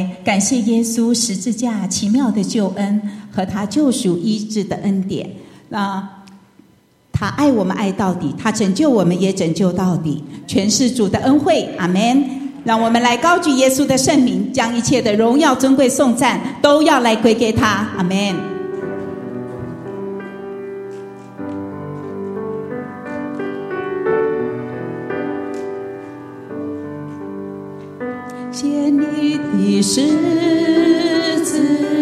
来感谢耶稣十字架奇妙的救恩和他救赎医治的恩典。那他爱我们爱到底，他拯救我们也拯救到底，全是主的恩惠。阿们。让我们来高举耶稣的圣名，将一切的荣耀尊贵颂赞都要来归给他。阿们。谢你的十字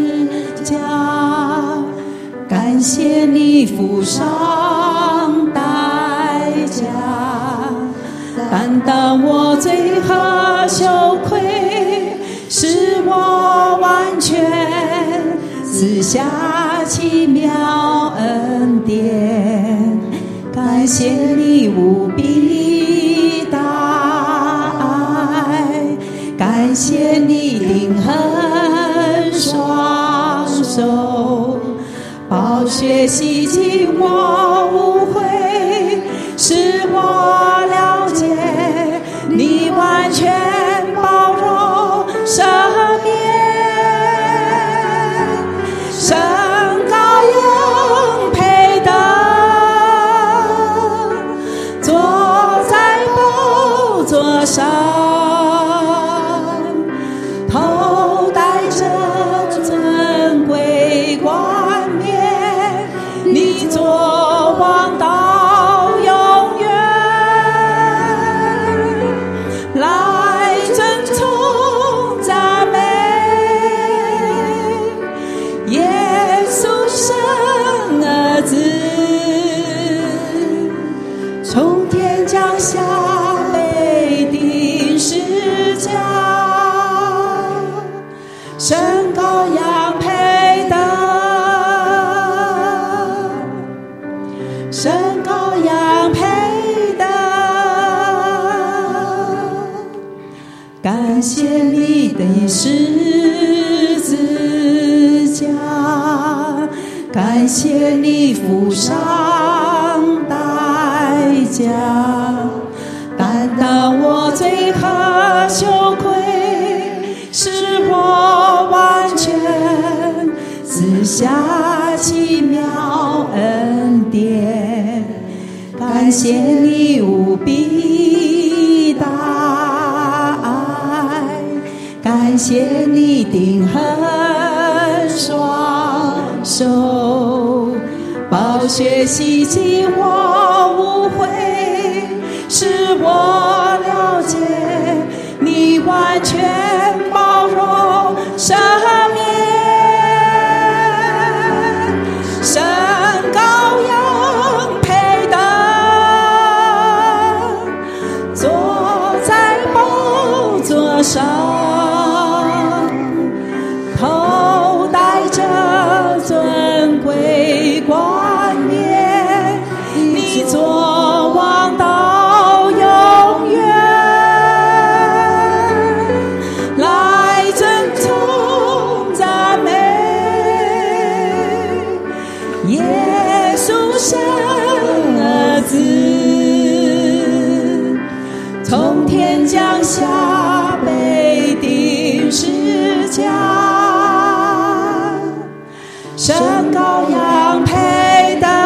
架，感谢你付上代价，担当我罪和羞愧，使我完全赐下奇妙恩典。感谢你无比大爱，感谢你定恒双手，宝血洗净我污秽，使我了解你完全包容赦免。神羔羊配得坐在宝座上，头戴着尊贵冠冕，你作王到永远，来尊崇赞美耶稣生儿子，从天降下被钉十架，神羔羊配得，神羔羊配得。感谢你的十字架，感谢你付上代价，担当我罪和羞愧，使我完全赐下奇妙恩典。感谢你无比大爱，感谢你定恒双手，宝血洗净我污秽，使我了解你完全包容赦免。神羔羊配得坐在宝座上，头戴着尊贵冠冕，你作王到永远，来尊崇赞美耶稣生儿子，从天降下被钉十架，神羔羊配得，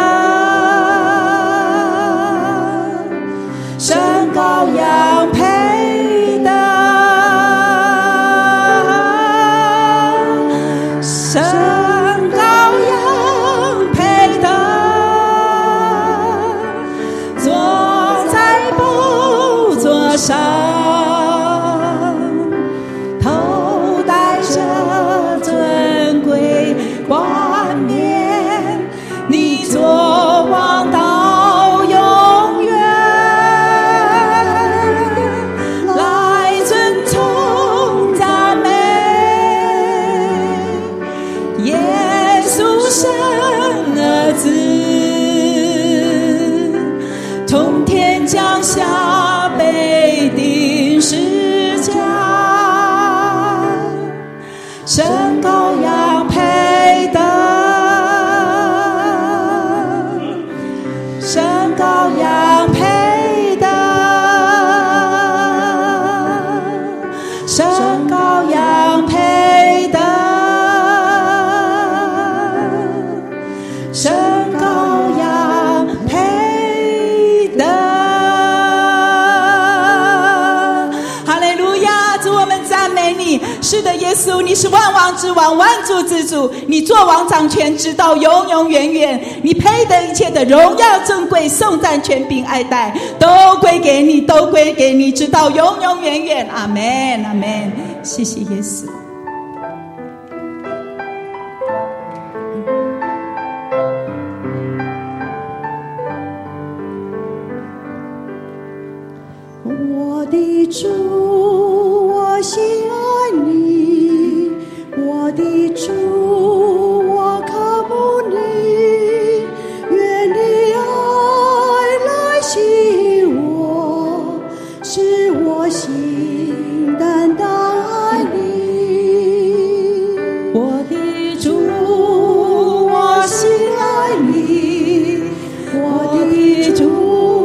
神羔羊配得，神羔羊配得坐在宝座上，头戴着尊贵冠冕，你作王到永远，来尊崇赞美耶稣生儿子，从天降下被钉十架，神羔羊配得，神羔羊配得，神羔羊配你。是的，耶稣，你是万王之王，万主之主，你作王掌权，直到永永远远。你配得一切的荣耀尊贵，颂赞权柄爱戴，都归给你，都归给你，直到永永远远。阿们，阿们。谢谢耶稣。 我的主，我心爱你，我的主，我渴慕你，愿你爱来吸我，使我心单单爱你。我的主，我心爱你，我的主。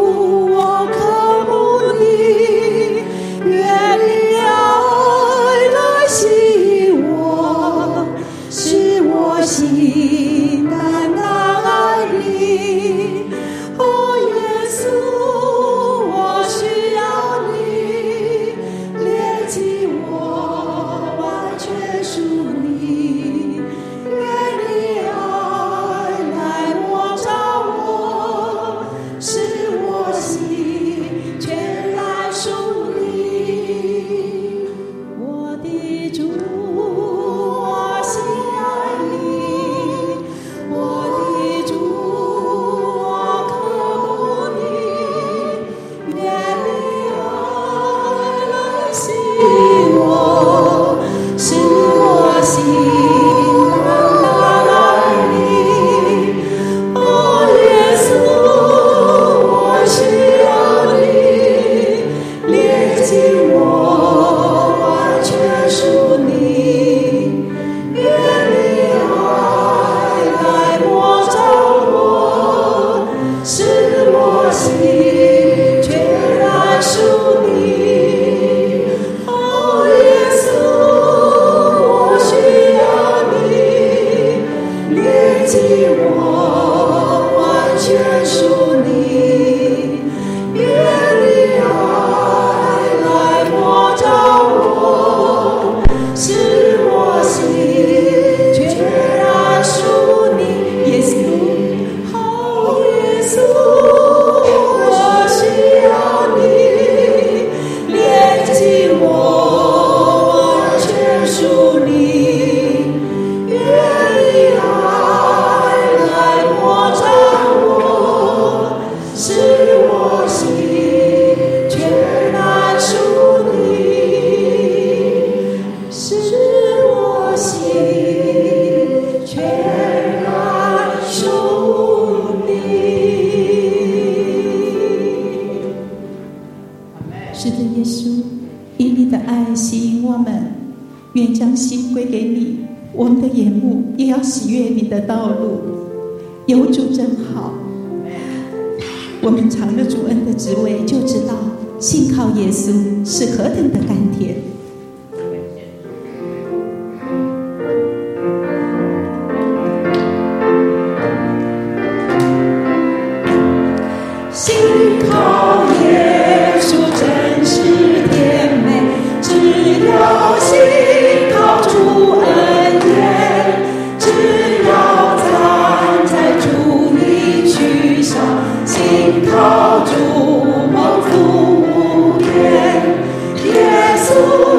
心单单爱你，哦，耶稣，我需要你，炼净我，完全属你，愿你爱来摸着我，使我心全然属你，我的主。 是的，耶稣，以你的爱吸引我们，愿将心归给你，我们的眼目也要喜悦你的道路。有主真好，我们尝了主恩的滋味，就知道信靠耶稣是何等的甘甜。 信靠耶稣真是甜美，只要信靠主恩典，只要站在主义区上，信靠主蒙福无边，耶稣。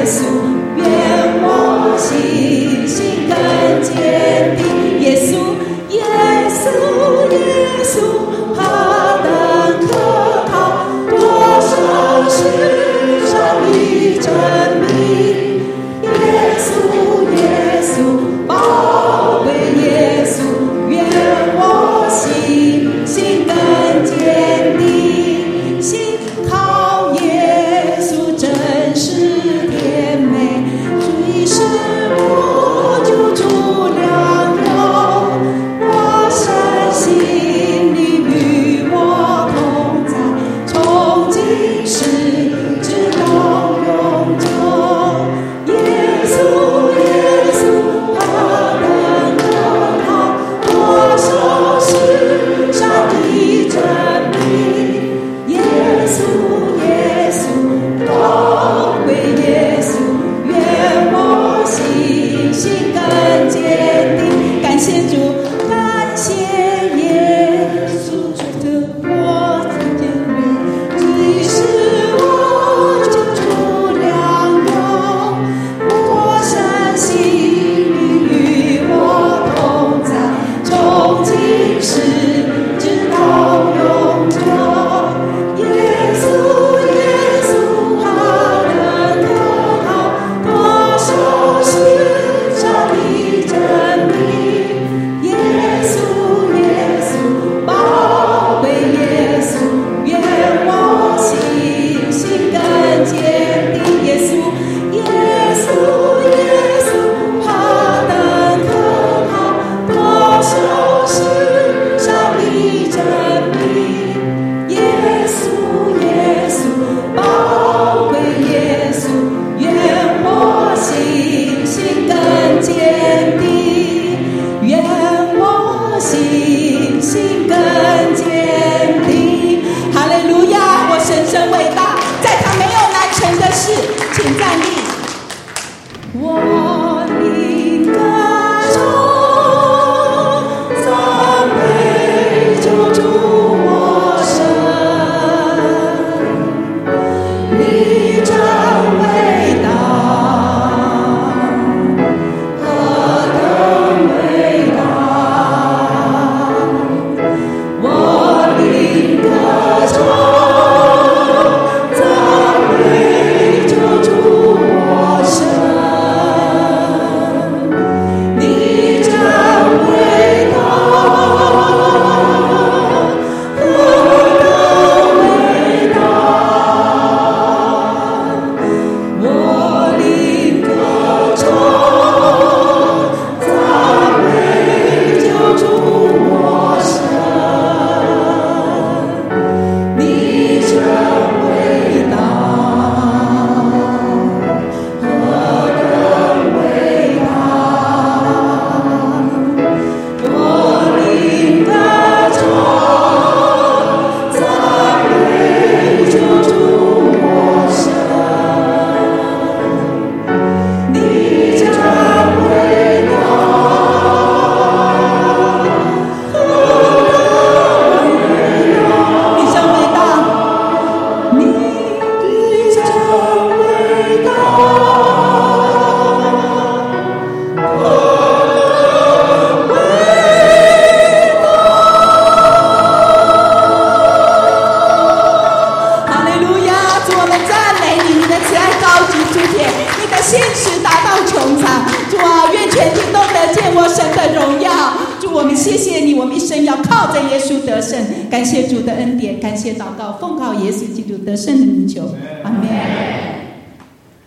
耶稣，愿我信心更坚定。耶稣，耶稣，耶稣，何等可靠，多少世上的真理。耶稣，耶稣，宝贵耶稣，愿我信心更坚定。信靠耶稣真是甜美，最是我救主良药。我深信你与我同在，从今世直到永久。耶稣，耶稣，何等可靠，多少世上的真理。耶稣，耶稣，宝贵耶稣，愿我信心更坚定。感谢主，感谢耶稣，主的我的眼泪，你是我救主良药。我深信你与我同在，从今世直到永久。耶稣，耶稣，何等可靠，多少世上的真理。耶稣，耶稣，宝贵耶稣，愿我信心更坚定。耶稣，耶稣，耶稣，何等可靠，多少世上的真理。耶稣，耶稣，宝贵耶稣，愿我信心更坚定。愿我信心更坚定。哈利路亚！我神圣伟大，在他没有难成的事。请站立。我灵歌唱，赞美救主我神，你真伟大，何等伟大！我灵歌唱，赞美救主我神，你真伟大，何等伟大！我灵歌唱，赞美救主我神，你真伟大，何等伟大！我灵歌唱，赞美救主我神，你真伟大，你真伟大，你真伟大。哈利路亚！主，我们赞美你，你的慈爱高举诸天，你的信实达到穹苍。主啊，愿全体都得见我神的荣耀。主，我们谢谢你，我们一生要靠着耶稣得胜。感谢主的恩典，感谢祷告，奉靠耶稣基督得胜的名求，阿门。